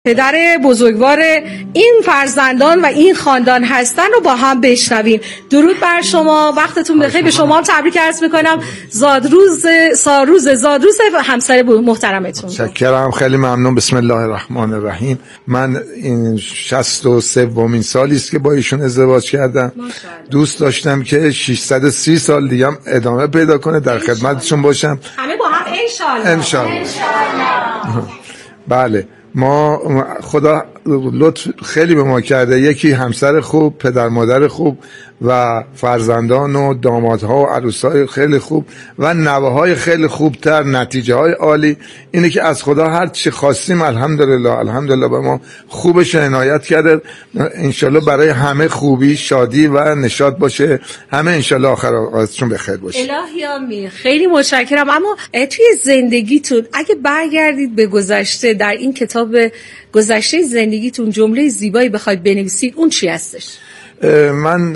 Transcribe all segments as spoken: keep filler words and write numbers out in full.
پدر بزرگوار این فرزندان و این خاندان هستن رو با هم بشنویم. درود بر شما، وقتتون بخیر. به شما هم تبریک عرض میکنم. زادروز ساروز زادروز همسر محترمتون. شکرم، خیلی ممنون. بسم الله الرحمن الرحیم. من این شصت و سومین سالی است که با ایشون ازدواج کردم. دوست داشتم که ششصد و سی سال دیگه هم ادامه پیدا کنه، در خدمتشون باشم. همه با هم انشالله. انشالله. بله، ما خدا لطف خیلی به ما کرده، یکی همسر خوب، پدر مادر خوب و فرزندان و دامادها و عروسای خیلی خوب و نوه‌های خیلی خوبتر، نتیجه های عالی. اینه که از خدا هر چی خواستیم الحمدلله الحمدلله به ما خوبش عنایت کرده. انشالله برای همه خوبی، شادی و نشاط باشه، همه انشالله آخر آقایتشون بخیر باشه. الهی آمین. خیلی متشکرم. اما توی زندگیتون اگه برگردید به گذشته، در این کتاب گذشته زندگیتون جمله زیبایی بخواید بنویسید، اون چی هستش؟ من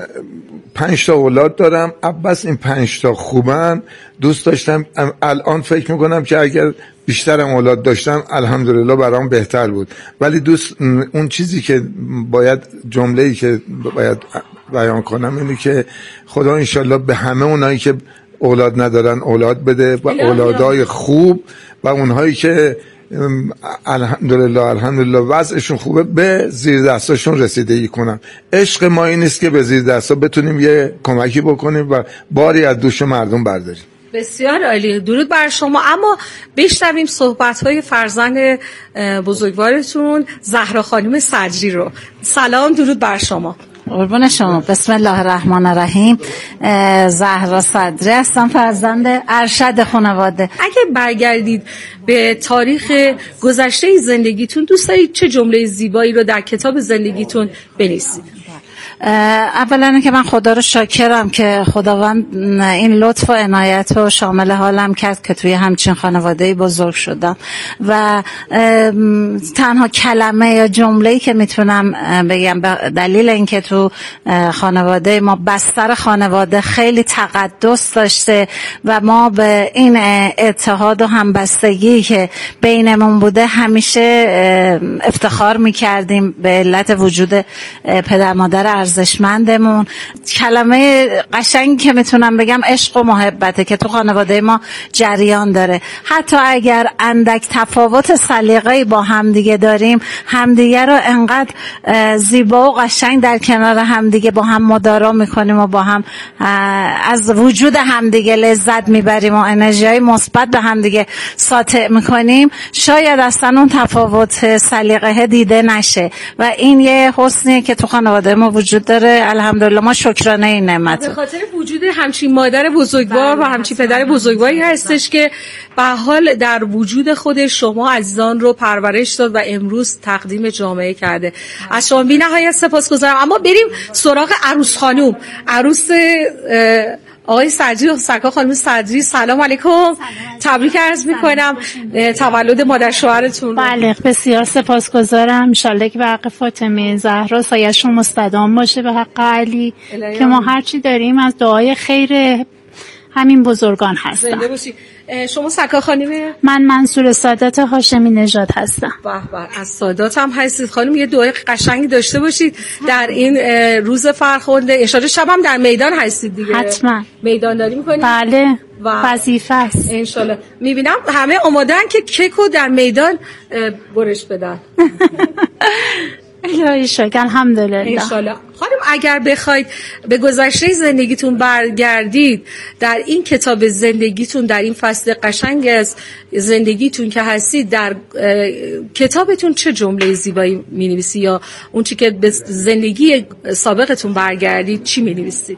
پنج تا اولاد دارم. عباس این پنج تا خوبن. دوست داشتم، الان فکر میکنم که اگر بیشترم اولاد داشتم الحمدلله برام بهتر بود، ولی دوست اون چیزی که باید، جمله‌ای که باید بیان کنم اینه که خدا انشالله به همه اونایی که اولاد ندارن اولاد بده و اولادای خوب و اونهایی که الحمدلله الحمدلله وضعشون خوبه به زیر دستاشون رسیدگی کنم. عشق ما این است که به زیر دستا بتونیم یه کمکی بکنیم و باری از دوش مردم برداریم. بسیار عالی، درود بر شما. اما بشنویم صحبت‌های فرزند بزرگوارتون زهرا خانم صدری رو. سلام، درود بر شما. قربون شما. بسم الله الرحمن الرحیم. زهرا صدری هستم، فرزند ارشد خانواده. اگه برگردید به تاریخ گذشته زندگیتون، دوست دارید چه جمله زیبایی رو در کتاب زندگیتون بنویسید؟ اولا که من خدا رو شاکرم که خداوند این لطف و عنایت رو شامل حالم کرد که توی همچین خانواده‌ای بزرگ شدم و تنها کلمه یا جمله‌ای که میتونم بگم به دلیل اینکه تو خانواده ما بستر خانواده خیلی تقدس داشته و ما به این اتحاد و همبستگی که بینمون بوده همیشه افتخار میکردیم به علت وجود پدر مادر ارزشمندمون. کلمه قشنگی که میتونم بگم عشق و محبته که تو خانواده ما جریان داره. حتی اگر اندک تفاوت سلیقه‌ای با همدیگه داریم، همدیگه رو انقدر زیبا و قشنگ در کنار همدیگه با هم مدارا میکنیم و با هم از وجود همدیگه لذت میبریم و انرژی‌های مثبت به همدیگه ساطع میکنیم. شاید اصلا اون تفاوت سلیقه دیده نشه و این یه حسنیه که تو خانواده ما وجود داره. الحمدلله ما شکرانه این نعمت. به خاطر وجود همچین مادر بزرگوار و همچین پدر بزرگواری هستش که به حال در وجود خود شما عزیزان رو پرورش داد و امروز تقدیم جامعه کرده. از شما بی‌نهایت سپاسگزارم. اما بریم سراغ عروس خانم، عروس آقای صدری و سرکار خانم صدری. سلام علیکم. تبریک عرض میکنم تولد مادر شوهرتون. بله، بسیار سپاسگزارم. ان شاءالله که به حق فاطمه زهرا سایه‌شون مستدام باشه، به حق علی، که ما هرچی داریم از دعای خیر همین بزرگان هستن. زنده باشی. شما سرکار خانم؟ من منصور سادات هاشمی نژاد هستم. به به، از سادات هم هستید خانم. یه دعای قشنگی داشته باشید در این روز فرخنده. اشاره شب هم در میدان هستید دیگه؟ حتما میدانداری میکنید؟ بله، وظیفه است. انشالله. میبینم همه آمادن که کیکو در میدان برش بدن. الهی شکر، الحمدلله. انشالله. خانم اگر بخواید به گذشته زندگیتون برگردید، در این کتاب زندگیتون، در این فصل قشنگ از زندگیتون که هستید، در کتابتون چه جمله زیبایی می‌نویسی یا اون چی که به زندگی سابقتون برگردید چی می‌نویسید؟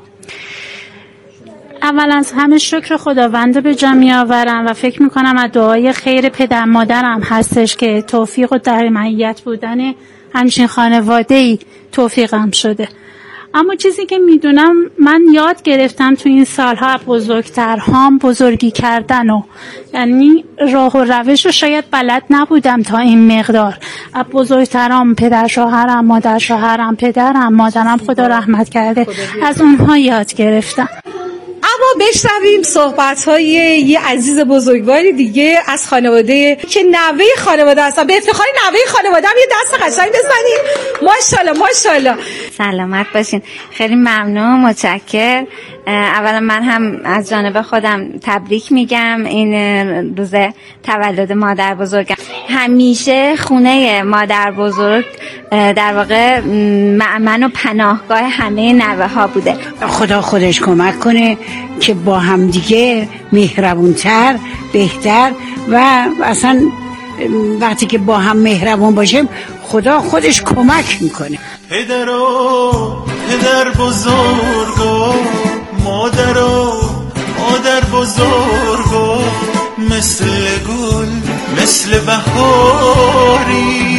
اول از همه شکر خداوند به جا می‌آورم و فکر می‌کنم از دعای خیر پدر مادرم هستش که توفیق و در معیت بودن همچین خانواده‌ای توفیقم شده. اما چیزی که میدونم، من یاد گرفتم تو این سالها بزرگترهام بزرگی کردن و یعنی راه و روش رو شاید بلد نبودم تا این مقدار. از بزرگترام، پدر شوهرم، مادر شوهرم، پدرم، مادرم خدا رحمت کرده، از اونها یاد گرفتم. اما بشنویم صحبت‌های یه عزیز بزرگواری دیگه از خانواده که نوه خانواده هستن. به افتخار نوه خانواده هم یه دست قشنگ بزنیم. ماشاءالله ماشاءالله. سلامت باشین. خیلی ممنون، متشکرم. اولا من هم از جانب خودم تبریک میگم این روز تولد مادر بزرگم. همیشه خونه مادر بزرگ در واقع مأمن و پناهگاه همه نوه ها بوده. خدا خودش کمک کنه که با هم دیگه مهربونتر، بهتر و اصلا وقتی که با هم مهربون باشیم خدا خودش کمک میکنه. پدر و پدر بزرگا، مادر و مادر بزرگا، مثل گل مثل بهاری،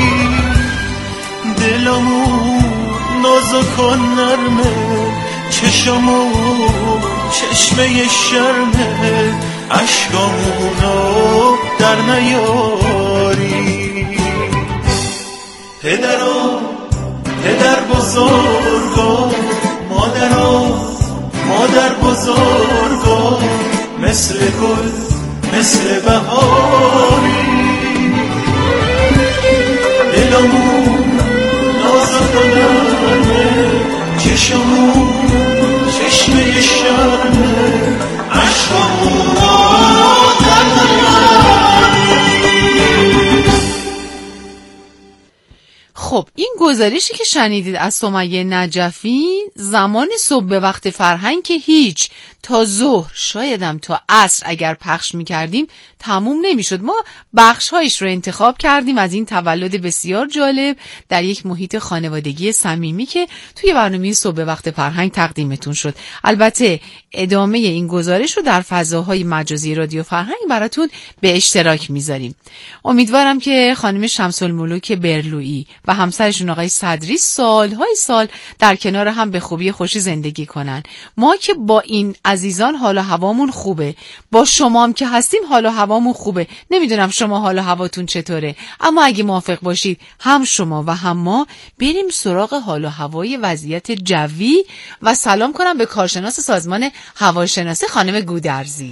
دلمون نازک و نرمه، چشمون چشمه شرمه، عشقامونو در نیاری. پدر و پدر بزرگا، مادر و مادر بزرگا، مثل گل مثل بهاری، دلمون نازک و نرمه، چشمون چشمه شرمه، عشقمون در خب این گزارشی که شنیدید از سمیه نجفی، زمان صبح به وقت فرهنگ که هیچ، تا ظهر شایدم تا عصر اگر پخش می‌کردیم تموم نمی‌شد. ما بخش‌هایش رو انتخاب کردیم از این تولد بسیار جالب در یک محیط خانوادگی صمیمی که توی برنامه صبح به وقت فرهنگ تقدیمتون شد. البته ادامه این گزارش رو در فضاهای مجازی رادیو فرهنگ براتون به اشتراک می‌ذاریم. امیدوارم که خانم شمس‌الملوک برلویی و همسرشون آقای صدری سالهای سال در کنار هم به خوبی خوشی زندگی کنن. ما که با این عزیزان حال و هوامون خوبه، با شما هم که هستیم حال و هوامون خوبه. نمیدونم شما حال و هواتون چطوره، اما اگه موافق باشید هم شما و هم ما بریم سراغ حال و هوای وضعیت جوی و سلام کنم به کارشناس سازمان هواشناسی خانم گودرزی.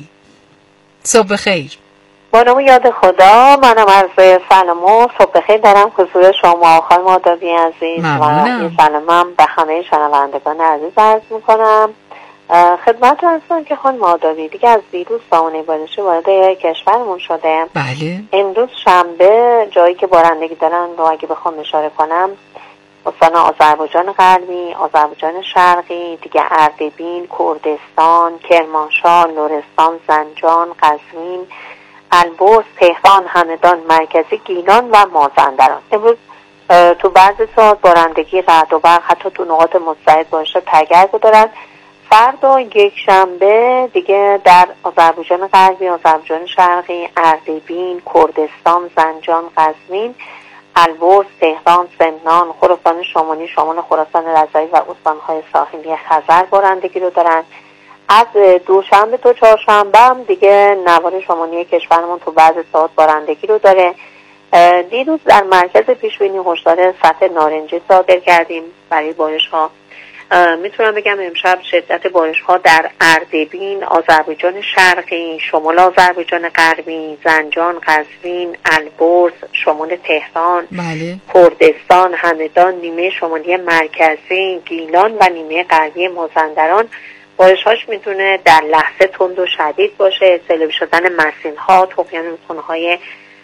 صبح بخیر. با نام یاد خدا، منم عرض سلام و صبح بخیر دارم حضور شما خانم آدابی عزیز ممنونم. و این سلامم به همه شنوندگان عزیز عرض میکنم. خدمت هستم که خانم آدابی دیگه از دیروز سامانه بارشی وارد کشورمون شده. بله. امروز شنبه جایی که بارندگی دارن رو اگه بخوام اشاره کنم، استان آذربایجان غربی، آذربایجان شرقی، دیگه اردبیل، کردستان، کرمانشاه، لرستان، زنجان، قزوین، البرز، تهران، همدان، مرکزی، گیلان و مازندران. امروز تو بعضی ساعات بارندگی، رعد و برق، حتی تو نقاط مستعد باشه تگرگ دارن. فردا یک شنبه دیگه در آذربایجان غربی، آذربایجان شرقی، اردبیل، کردستان، زنجان، قزوین، البرز، تهران، سمنان، خراسان شمالی، شمال خراسان رضایی و استانهای ساحلی خزر بارندگی رو دارن. از دوشنبه تا چهارشنبه هم دیگه نوار شمالی کشورمون تو بعض ساعات بارندگی رو داره. دیروز در مرکز پیشبینی هشدار سطح نارنجی صادر کردیم برای بارش ها. میتونم بگم امشب شدت بارش ها در اردبیل، آذربایجان شرقی، شمال آذربایجان غربی، زنجان، قزوین، البرز، شمال تهران، بله. کردستان، همدان، نیمه شمالی مرکزی، گیلان و نیمه غربی مازندران بارش هاش میتونه در لحظه تند و شدید باشه. سیلابی شدن مسین ها، طغیان رودخانه‌های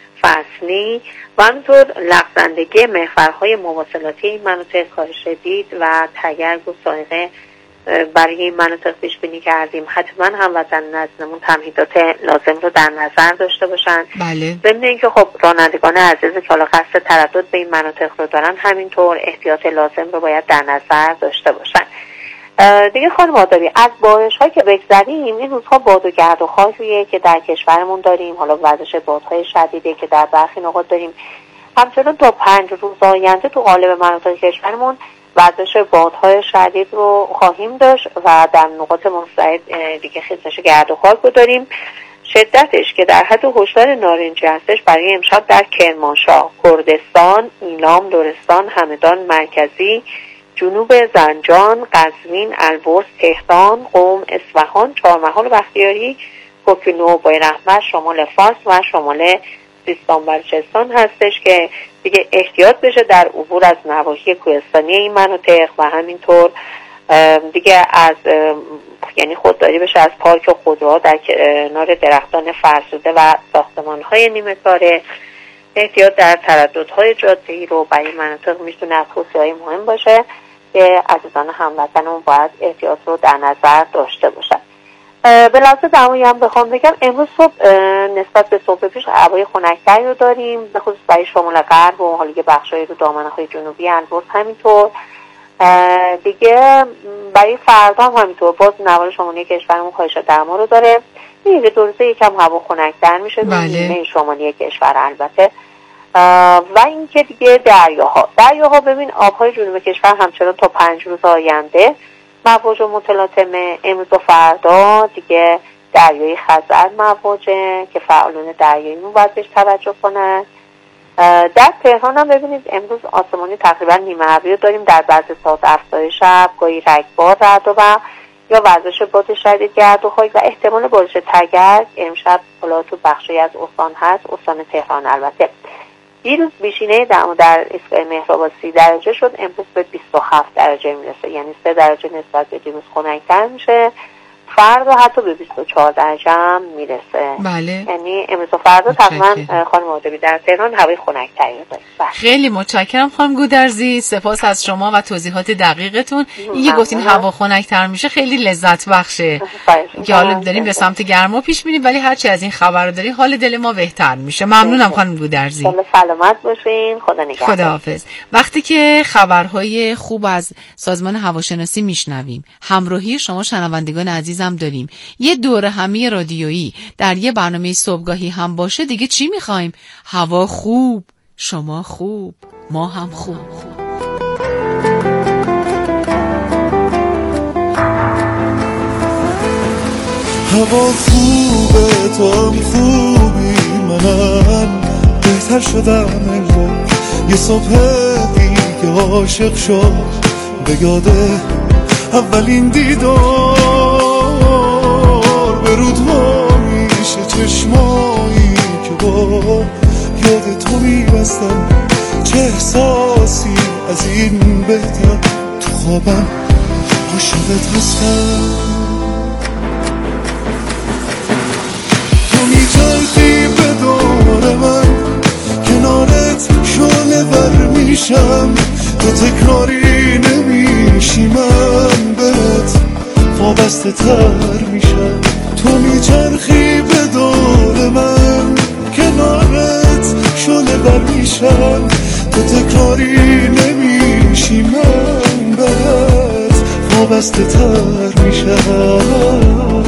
فصلی و همینطور لغزندگی محورهای مواصلاتی این مناطق کاهش دید و تگرگ و سائقه برای این مناطق پیش بینی کردیم. حتما هم وطن نزدمون تمهیدات لازم رو در نظر داشته باشن. بله. ضمن اینکه خب رانندگان عزیز که حالا قصد تردد به این مناطق رو دارن همینطور احتیاط لازم رو باید در نظر داشته باشن. دیگه خانم آدابی از بارش ها که بگذریم، این روزها باد و گرد و خاکیه که در کشورمون داریم. حالا وزش بادهای شدیده که در برخی نقاط داریم. همچنان تا پنج روز آینده تو قالب مناطق کشورمون وزش بادهای شدید رو خواهیم داشت و در نقاط مستعد دیگه خیزش گرد و خاک رو داریم. شدتش که در حد هشدار نارنجی هستش برای امشب در کرمانشاه، کردستان، ایلام، لرستان، همدان، مرکزی، جنوب زنجان، قزوین، البرز، تهران، قم، اصفهان، چهارمحال بختیاری، کوکنو، بایراق‌وست، شمال فارس و شمال سیستان بلوچستان هستش که دیگه احتیاط بشه در عبور از نواحی کوهستانی این مناطق و همینطور دیگه از یعنی خودداری بشه از پارک و خودروها در کنار درختان فرسوده و ساختمان‌های نیمه کاره. احتیاط در ترددهای جاده‌ای رو برای مناطق میتونه از توصیه‌های مهم باشه که عزیزان هموطنمون باید احتیاط رو در نظر داشته باشن. به لحاظ دمایی هم بخوام بگم امروز صبح نسبت به صبح پیش هوای خنک‌تری رو داریم، به خصوص برای شمال غرب و حالا یه بخشایی رو دامنه‌های جنوبی البرز همینطور. دیگه برای فردا هم همینطور باز نوار شمالی کشورمون کاهش دما رو داره. یه دو روزه یکم هوا خنک‌تر میشه نیمه شمالی کشور البته. و اینکه دیگه دریاها دریاها ببین آبهای جنوب کشور همچنان تا پنج روز آینده مواج و متلاطمه. امروز و فردا دیگه دریای خزر مواجه که فعالان دریاییمون باید بهش توجه کنن. در تهران هم ببینید امروز آسمانی تقریبا نیمه ابری رو داریم، در بعضی ساعت افزایش شب گاهی رگبار رعد و برق یا وزش باد شدید گرد و خاک و احتمال بارش تگرگ امشب حالا تو بخشی از استان هست، استان تهران البته. دیروز بیشینه دما در ایستگاه مهرآباد سی درجه شد، امروز به بیست و هفت درجه میرسه، یعنی سه درجه نسبت به دیروز خنک‌تر میشه. فردا حتی به بیست و چهار درجه هم میرسه. بله. یعنی امروز و فردا تقریبا خانم آدبی در تهران هوای خنک‌تری داریم. خیلی متشکرم خانم گودرزی، سپاس از شما و توضیحات دقیقتون. اینکه گفتین هوا خنک‌تر میشه خیلی لذت بخشه که حالا داریم به سمت گرما پیش میریم، ولی هرچی از این خبر رو داریم حال دل ما بهتر میشه. ممنونم خانم گودرزی. سلامت باشین. خدا نگهدار. خداحافظ. وقتی که خبرهای خوب از سازمان هواشناسی میشنویم، همراهی شما شنوندگان عزیزم داریم، یه دوره همی رادیویی در یه برنامه صبحگاهی هم باشه، دیگه چی میخوایم؟ هوا خوب، شما خوب، ما هم خوب. هوا خوبه، تو هم خوبی، منم بهتر شدم انگار. یه صبح دیگه عاشق شد به یاده اولین دیدار، به رودها میشه چشمایی که با یاد تو میبستم. چه احساسی از این بهتر، تو خوابم عاشقت هستم. تو میچرخی به دور من، کنارت شعله ور میشم. تو تکراری نمیشی، من بهت وابسته تر میشم. تو میچرخی به دور من، کنارت شعله ور میشم. تو تکراری نمیشی، من بهت وابسته تر میشم.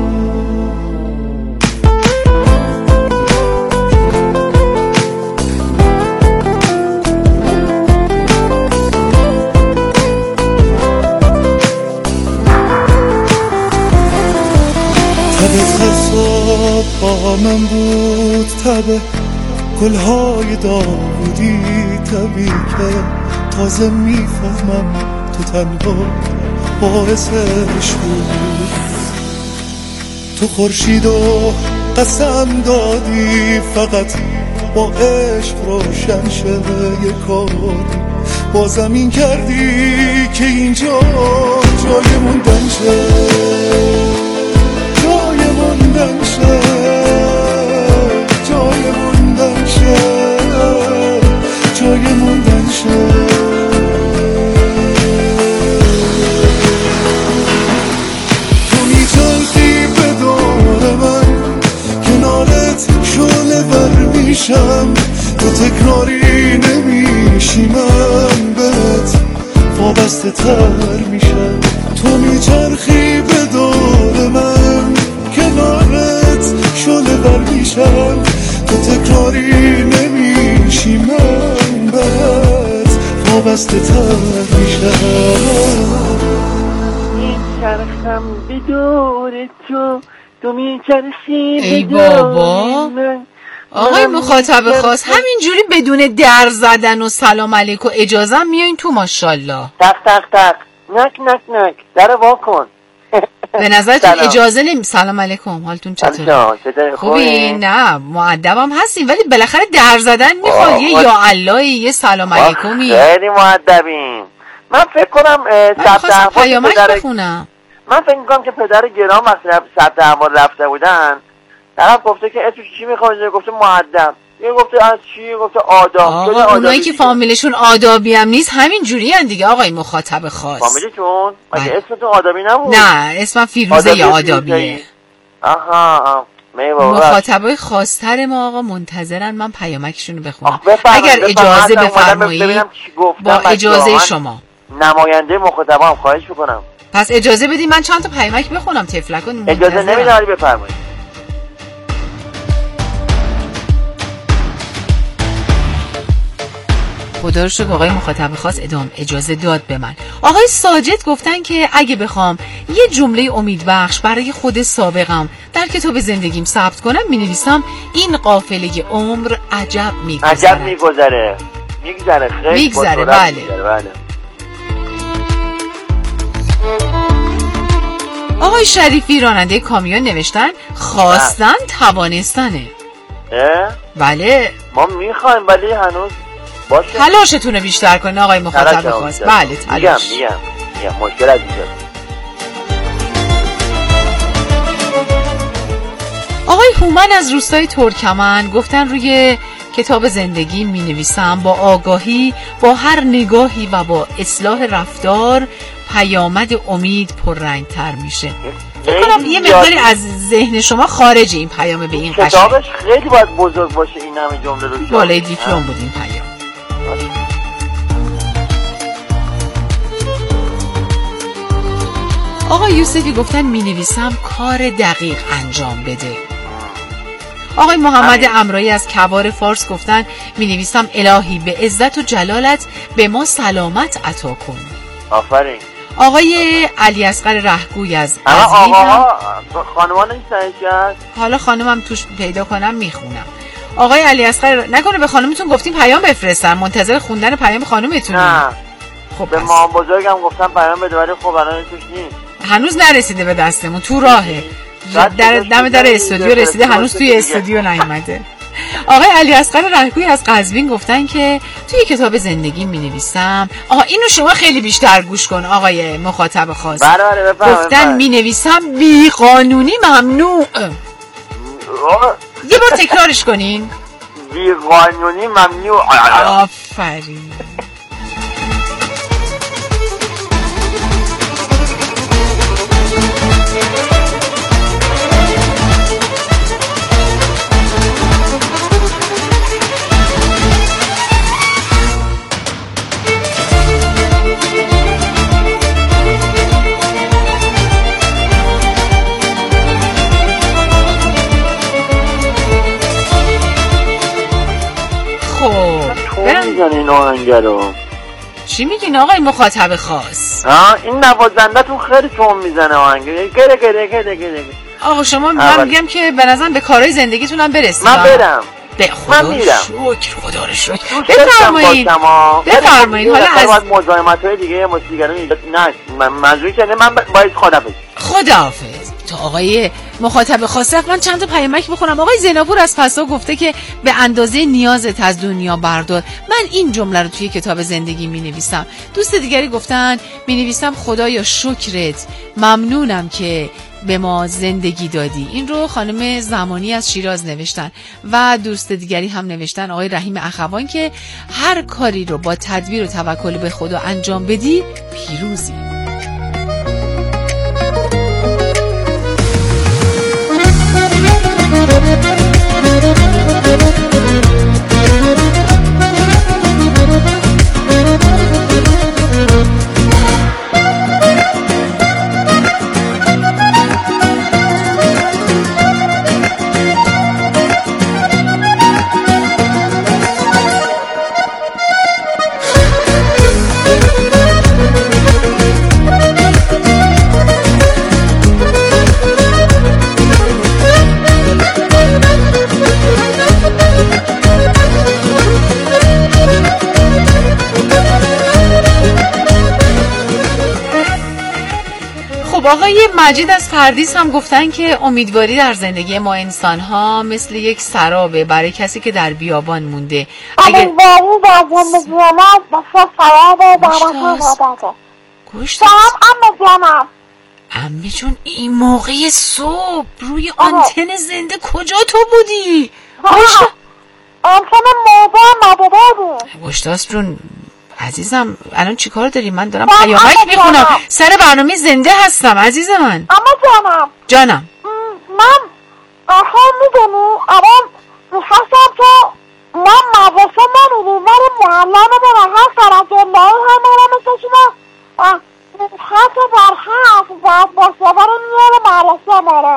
با من بود تبه گلهای داودی، تبی که تازه میفهمم تو تنها باعثش بود. تو خورشید و قسم دادی فقط با عشق روشن شه یه کار. با زمین کردی که اینجا جای موندن شه، جای موندن شه، جای موندن شه، جای موندن شه. تو میچرخی به دور من، کنارت شعله ور میشم. تو تکراری نمیشی، من بهت وابسته تر میشم. تو میچرخی به دور من، کنارت شعله ور میشم. تو تکراری نمیشی، من بهت وابسته تر میشم. میچرخم به دور تو، تو میچرخی ای به دور بابا من. آقای مخاطب خاص همینجوری بدون در زدن و سلام علیکم اجازه میایین تو ماشاءالله. تق تق تق نک نک نک در وا کن. به نظرتون اجازه نمی سلام علیکم حالتون چطوره؟ خوبی؟ نه مؤدبم هستیم ولی بالاخره در زدن میخواد یه یا الله یه سلام علیکمی. خیلی مؤدبیم. من فکر کنم ثبت احوال پدر بخونم. من فکر میکنم که پدر گرام وقتی ثبت احوال رفته بودن طرف گفته که اسمش چی میخواد، گفته مؤدب، یه گفته از چی، گفته آداب. آقا اونایی که فامیلشون آدابی هم نیست همین جوری هن دیگه آقای مخاطب خاص. فامیلتون؟ مگه اسمتون آدابی نبود؟ نه اسمم فیروزه یا آدابیه. آها مخاطبای خاص‌تر ما آقا منتظرن من پیامکشون رو بخونم اگر اجازه بفرمایید با اجازه شما. نماینده مخاطبا هم خواهش میکنم پس اجازه بدید من چند تا پیامک بخونم تفلکون. اجازه نمیدم ولی بفرمایید. خدا رو شکر آقای مخاطب خاص ادام اجازه داد به من. آقای ساجد گفتن که اگه بخوام یه جمله امیدبخش برای خود سابقم در کتاب زندگیم ثبت کنم می‌نویسم این قافله عمر عجب می‌گذره. عجب می‌گذره. می‌گذره خیلی می‌گذره بله. بله. آقای شریفی راننده کامیون نوشتن خواستن توانستنه. اه؟ بله. ما می‌خوایم ولی هنوز باشه. تلاشتون رو بیشتر کنین آقای مخاطب خاص. بله تلاش. میگم میگم میگم مشکل از اینجا. آقای هومن از روستای ترکمن گفتن روی کتاب زندگی می نویسم با آگاهی با هر نگاهی و با اصلاح رفتار پیامد امید پررنگ تر میشه. فکر کنم یه مقداری از ذهن شما خارج این پیام به این قشنگ. کتابش خیلی باید بزرگ باشه این همه جمله رو. بالای دیپلم بود این پیام. آقای یوسفی گفتن می نویسم کار دقیق انجام بده. آقای محمد امرایی از کبار فارس گفتن می نویسم الهی به عزت و جلالت به ما سلامت عطا کن. آفرین. آقای علی اصغر رهگوی از قزوین آقا خانومان نیستن حالا خانومم توش پیدا کنم میخونم. آقای علی اصغر نکنه به خانومتون گفتیم پیام بفرستن منتظر خوندن پیام خانومتون. نه خب به مام بزرگم گفتم پیام بده ولی خب الان توش نیست. هنوز نرسیده به دستمون تو راهه. در دم در استودیو رسیده هنوز توی استودیو نیومده. آقای علی اصغر رهگوی از قزوین گفتن که توی کتاب زندگی می نویسم آها اینو شما خیلی بیشتر گوش کن آقای مخاطب خاص. بله بفرمایید. گفتن می نویسم بی قانونی ممنوع. یه بار تکرارش کنین. بی قانونی ممنوع. آفرین. این آهنگه رو چی میگین آقای مخاطب خاص؟ ها این نوازنده تون خیلی تون میزنه آهنگه گره گره گره گره. آقا شما من میگم که به نظرم به کارهای زندگیتون هم برسید. من برم به خدا من میرم. شکر خدا رو شکر. بفرمایید بفرمایید. حالا از مزاحمت‌های دیگه مشتیگران نه منظوری که نه من باید خدافظ خداحافظ. تا آقای مخاطب خاص من چند تا پیامک بخونم. آقای زیناپور از پسا گفته که به اندازه نیازت از دنیا بردار. من این جمله رو توی کتاب زندگی می نویسم. دوست دیگری گفتن می نویسم خدایا شکرت ممنونم که به ما زندگی دادی. این رو خانم زمانی از شیراز نوشتن و دوست دیگری هم نوشتن آقای رحیم اخوان که هر کاری رو با تدبیر و توکل به خدا انجام بدی پیروزی. خب آقای مجید از پردیس هم گفتن که امیدواری در زندگی ما انسان ها مثل یک سرابه برای کسی که در بیابان مونده. امیدواری در زندگی ما مثل سرابه برای مادره. گوشت سلام عمه جانم. عمه جون این موقع صبح روی آنتن زنده کجا تو بودی؟ گوشت آنتن موضوع مدده بود. گوشتاس جون عزیزم الان چی کار داری؟ من دارم پیامک میخونم، سر برنامه زنده هستم عزیز من. اما جانم جانم من آخه میدونی الان میخواستم که من مدرسه نمیدیم ولی معلم من هست فرج اللهی هم منو میکشیدم خط برخط باید با سبر میاره مدرسه ماره.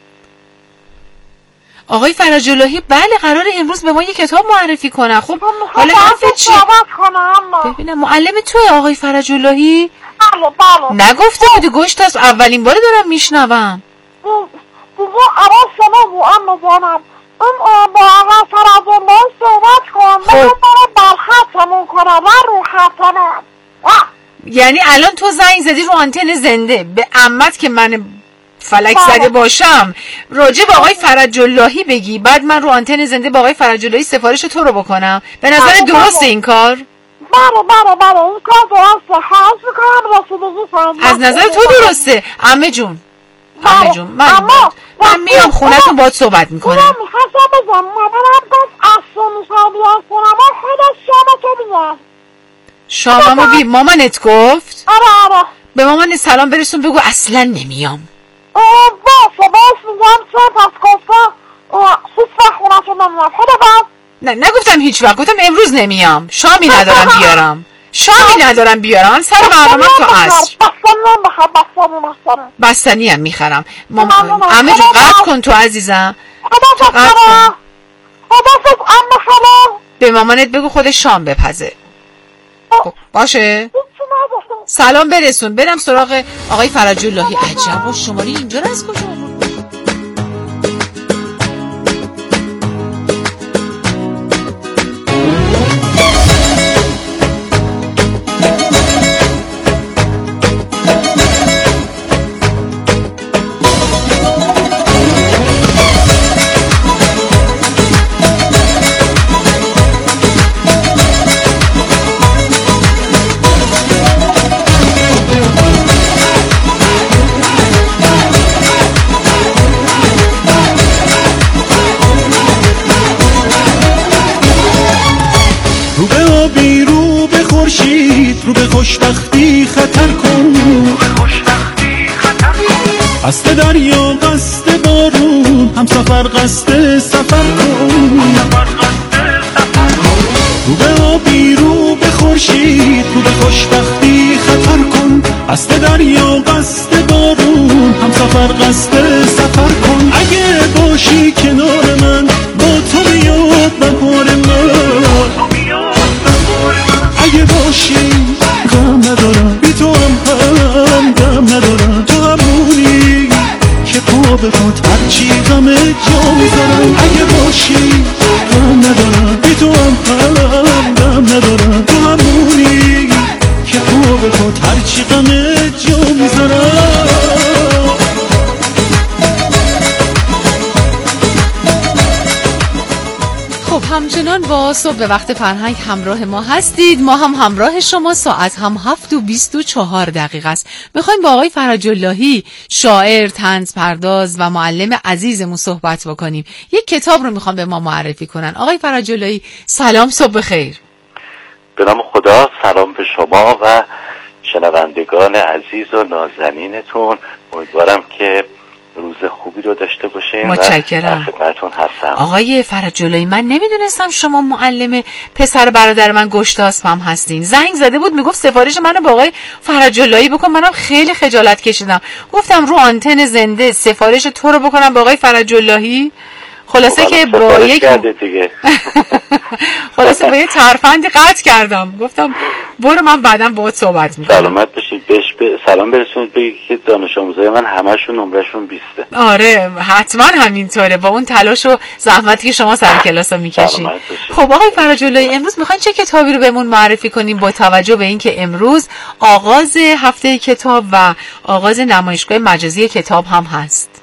آقای فرج اللهی بله قراره امروز به ما یه کتاب معرفی کنن. خب حالا حرفت چی؟ ببینم معلم توی آقای فرج اللهی؟ بله بله. نگفته بودی گوشتاس اولین بار دارم میشنوم. دیگه الان شنیدی عمه جانم اون با آقای فرج اللهی صحبت کن من داره برخطمون کنم من رو خطمم. یعنی الان تو زنگ زدی رو آنتن زنده به عمت که من فلک زده باشم راجع به آقای فرج اللهی بگی بعد من رو آنتن زنده با آقای فرج اللهی سفارش تو رو بکنم. به نظر درسته این کار؟ بله بله بله این کار درسته. خواهش میکنم رسیدگی کنم. از نظر تو درسته عمه جون؟ عمه جون من من میام خونتون باهات صحبت میکنم. من میخواستم بگم مامانم گفت اصلا میخوای بیان خونم خودش شام تو بیان. شاممو بی مامانت گفت؟ آره آره. به مامان سلام برسون بگو اصلا نمیام. باشه باش میگم چه پس گفتا هیچ وقت خونه‌شو نمیام. خدا باز. نه نگفتم هیچ وقت، گفتم امروز نمیام. شامی ندارم بیارم. شامی ندارم بیارم. سر برنامه تا عصر. بستنی هم میخرم. عمه جون قطع کن تو عزیزم. خدا قطع کن. خدا عمه خلا. به مامانت بگو خودش شام بپزه. باشه؟ سلام برسون. برم سراغ آقای فرج اللهی. عجب و شماره اینجا رو از کجا آورد؟ رو به خوشبختی خطر کن قصد دریا قصد بارون هم سفر قصد سفر کن رو به آبی رو به خورشید رو به خوشبختی خطر کن قصد دریا قصد بارون هم سفر قصد سفر کن اگه باشی کنار من با تو بیاد بهار من اگه باشی غم ندارم بی تو هم هم غم ندارم تو همونی که پا به خود هرچی غم جا میذارم اگه باشی غم ندارم بی تو هم هم غم ندارم تو همونی که پا به خود هرچی غم جا میذارم. خب همچنان با صبح وقت فرهنگ همراه ما هستید. ما هم همراه شما. ساعت هم هفت و بیست و چهار دقیقه است. میخوایم با آقای فرج اللهی شاعر، طنز پرداز و معلم عزیزمون صحبت بکنیم. یک کتاب رو میخوام به ما معرفی کنن. آقای فرج اللهی سلام، صبح بخیر. به نام خدا سلام به شما و شنوندگان عزیز و نازنینتون. امیدوارم که روز خوبی رو داشته باشین. متشکرم. خدمتتون هستم. آقای فرج اللهی من نمیدونستم شما معلم پسر برادر من گشتاسپ هم هستین. زنگ زده بود میگفت سفارش منو با آقای فرج اللهی بکن. منم خیلی خجالت کشیدم. گفتم رو آنتن زنده سفارش تو رو بکنم با آقای فرج اللهی. خلاصه که با یک خلاصه با یک ترفندی قطع کردم. گفتم برو من بعداً باهات صحبت میکنم. سلامت باشید. بهش بهش ب... سلام برسونید، بگید که دانش آموزای من همشون نمرهشون بیسته. آره حتما همینطوره، با اون تلاش و زحمتی که شما سر کلاس ها میکشید. خب آقای فرج‌اللهی، امروز میخواین چه کتابی رو بهمون معرفی کنیم با توجه به اینکه امروز آغاز هفته کتاب و آغاز نمایشگاه مجازی کتاب هم هست؟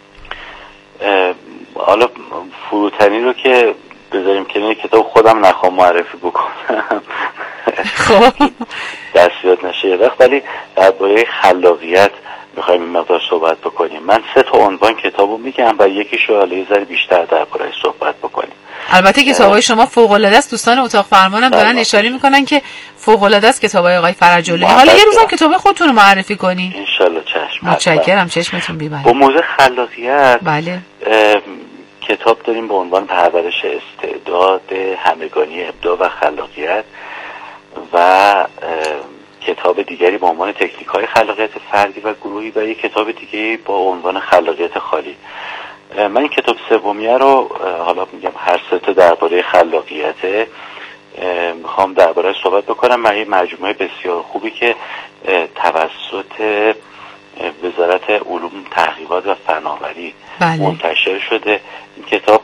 حالا فروتنی رو که بذاریم کنار، کتاب خودم نخوام معرفی بکنم خب دستیات نشه یه وقت، ولی درباره خلاقیت میخوایم این مقدار صحبت بکنیم. من سه تا عنوان کتابو میگم و یکیشو حالا یه ذره بیشتر درباره‌اش صحبت بکنیم. البته کتابای شما فوق‌العاده است، دوستان اتاق فرمانم دارن اشاره میکنن که فوق‌العاده است کتابای آقای فرج‌اللهی. حالا یه روزم کتاب خودتون رو معرفی کنین ان شاء الله. چشم. متشکرم، چشمتون بی‌بند. با موضوع خلاقیت بله کتاب داریم به عنوان پرورش استعداد همگانی ابداع و خلاقیت، و کتاب دیگری با عنوان تکنیک‌های خلاقیت فردی و گروهی، و یک کتاب دیگری با عنوان خلاقیت خالی. من این کتاب سومیه رو حالا میگم هر سه تا درباره خلاقیته، میخوام درباره صحبت بکنم. من یه مجموعه بسیار خوبی که توسط وزارت علوم تحقیقات و فناوری بله. منتشر شده. این کتاب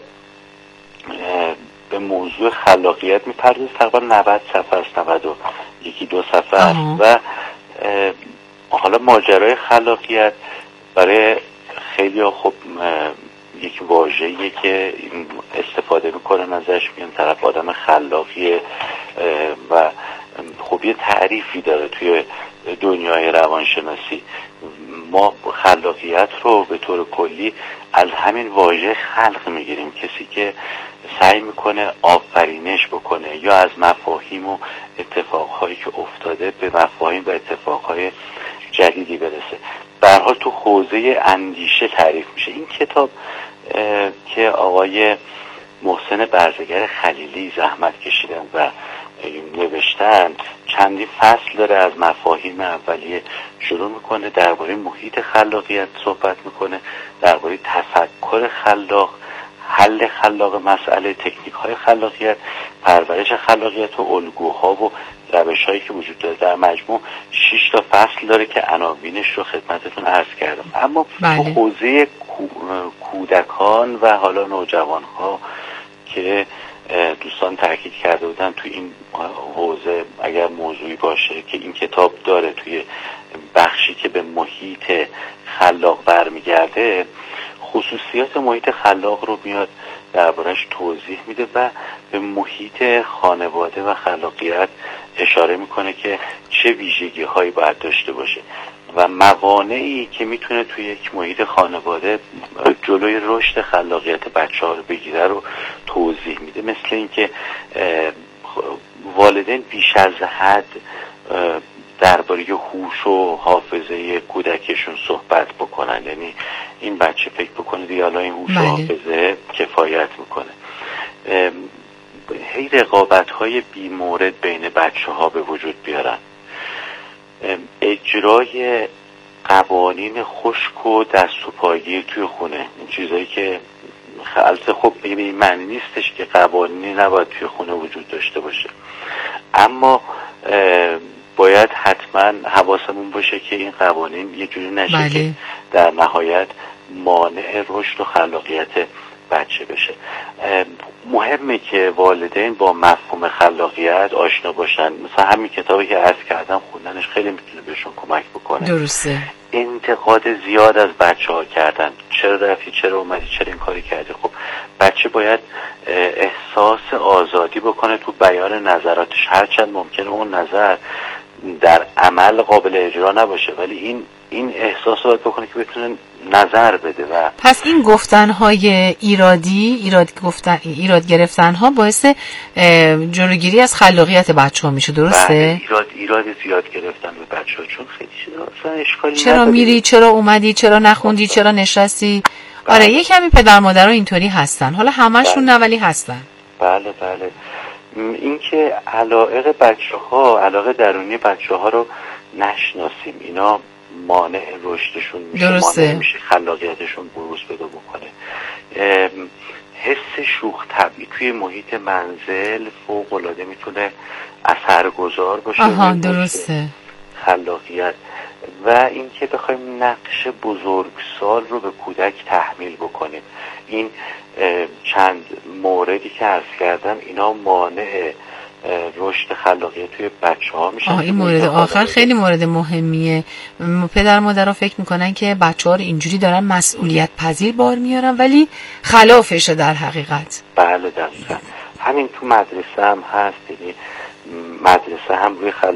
به موضوع خلاقیت میپردازه، تقریبا نود صفحه است، نود و یکی دو صفحه است، و حالا ماجرای خلاقیت برای خیلی خب یک واژه‌ایه که استفاده میکنن ازش، میگن طرف آدم خلاقیه و خب یه تعریفی داره توی دنیای روانشناسی. ما خلاقیت رو به طور کلی از همین واژه خلق میگیریم، کسی که سعی میکنه آفرینش بکنه یا از مفاهیم و اتفاقهایی که افتاده به مفاهیم و اتفاقهای جدیدی برسه. به هر حال تو حوزه اندیشه تعریف میشه. این کتاب که آقای محسن برزگر خلیلی زحمت کشیدن و نوشتن، چندی فصل داره. از مفاهیم اولیه شروع میکنه، درباره محیط خلاقیت صحبت میکنه، درباره تفکر خلاق، حل خلاق مسئله، تکنیک های خلاقیت، پرورش خلاقیت و الگوها و روش هایی که وجود داره. در مجموع شش تا فصل داره که عناوینش رو خدمتتون عرض کردم. اما بله. تو حوزه کودکان و حالا نوجوان ها که دوستان تاکید کرده بودن تو این حوزه، اگر موضوعی باشه که این کتاب داره توی بخشی که به محیط خلاق برمیگرده، خصوصیات محیط خلاق رو میاد دربارش توضیح میده و به محیط خانواده و خلاقیت اشاره میکنه که چه ویژگی هایی باید داشته باشه و موانعی که میتونه توی یک محیط خانواده جلوی رشد خلاقیت بچه ها رو بگیره رو توضیح میده. مثل اینکه والدین بیش از حد درباره هوش و حافظه کودکشون صحبت بکنن، یعنی این بچه فکر بکنه دیگه حالا این هوش و حافظه کفایت میکنه. هی رقابت های بی مورد بین بچه ها به وجود بیارن، اجرای قوانین خشک و دست و پاگیر توی خونه، این چیزایی که البته خب به این معنی نیستش که قوانینی نباید توی خونه وجود داشته باشه، اما باید حتما حواسمون باشه که این قوانین یه جوری نشه بله. که در نهایت مانع رشد و خلاقیت بچه بشه. مهمه که والدین با مفهوم خلاقیت آشنا باشن. مثلا همین کتابی که عرض کردم خوندنش خیلی میتونه بهشون کمک بکنه. درسته. انتقاد زیاد از بچه ها کردن، چرا رفتی، چرا اومدی، چرا این کاری کردی. خب بچه باید احساس آزادی بکنه تو بیان نظراتش، هرچند ممکنه اون نظر در عمل قابل اجرا نباشه، ولی این این احساس رو باید بکنه که بتونه نظر بده. و پس این گفتن‌های ایرادی، ایراد گفتن، ایراد گرفتن‌ها باعث جلوگیری از خلاقیت بچه‌ها میشه، درسته؟ بله، ایراد ایراد زیاد گرفتن به بچه‌ها، چون خیلی اصلا اشکالی چرا نداری. میری، چرا اومدی، چرا نخوندی، چرا نشستی؟ بله. آره یه کمی پدر مادرها اینطوری هستن، حالا همشون بله. نه ولی هستن. بله بله. این که علایق بچه‌ها، علاقه درونی بچه‌ها رو نشناسیم، اینا مانع رشدشون میشه، مانع میشه خلاقیتشون بروز پیدا بکنه. حس شوخ طبعی توی محیط منزل فوق‌العاده میتونه اثرگذار باشه. آها درسته. خلاقیت و اینکه بخوایم نقش بزرگسال رو به کودک تحمیل بکنیم. این چند موردی که عرض کردم اینا مانع رشد خلاقیت توی بچه ها میشن. این مورد آخر خیلی مورد مهمیه. پدر مادرها فکر میکنن که بچه ها رو اینجوری دارن مسئولیت پذیر بار میارن ولی خلافشه در حقیقت. بله دقیقا همین تو مدرسه هم هست. یعنی مدرسه هم روی